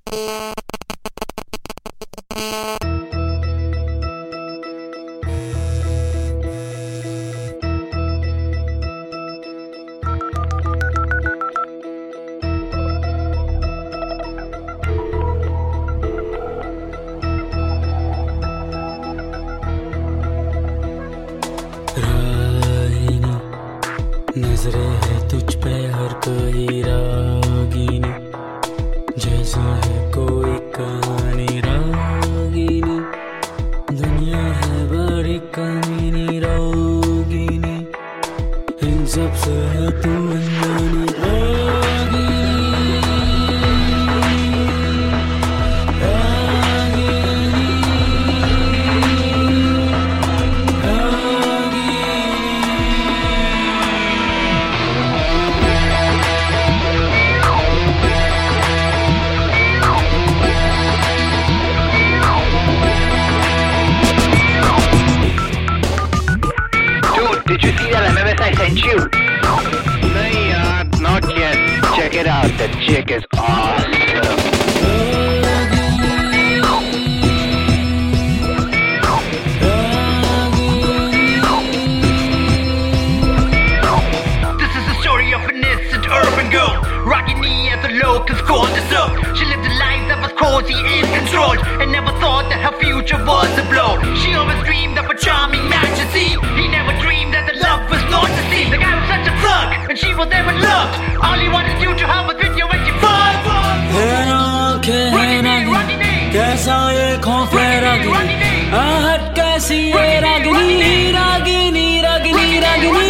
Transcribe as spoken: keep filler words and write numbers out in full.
नजरें है तुझ पे हर कोई रागिनी, जैसे है कोई कहानी रागिनी। दुनिया है बड़ी कमीनी रोगिनी, इन सब से है तू अनजानी Ragini. Did you see that? I remember I sent you. No, uh, not yet. Check it out. The chick is awesome. This is the story of an innocent urban girl, rocking me as the locals called us up. She lived a life that was cozy and controlled, and never thought that her future was a blow. She always dreamed of a charming man to see. He never dreamed that the love was not to see. The guy was such a thug, and she was there in love. All he wanted you to have was with you when she fucked. कैसा ये खौफ है रागिनी, आहट कैसी है रागिनी, रागिनी रागिनी रागिनी।